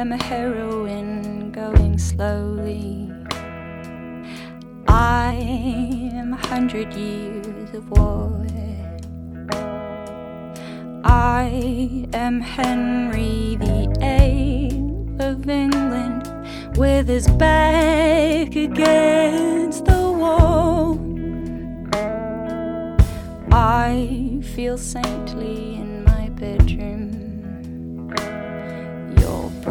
am a heroine going slowly. I am 100 years of war. I am Henry VIII of England with his back against the wall. I feel Saint